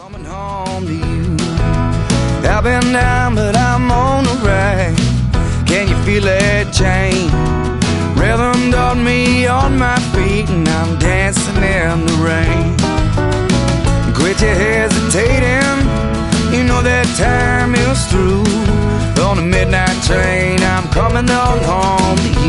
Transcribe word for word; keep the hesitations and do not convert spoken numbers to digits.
Coming home to you. I've been down, but I'm on the rise. Can you feel that change? Rhythm got me on my feet, and I'm dancing in the rain. Quit your hesitating, you know that time is through. On the midnight train, I'm coming on home to you.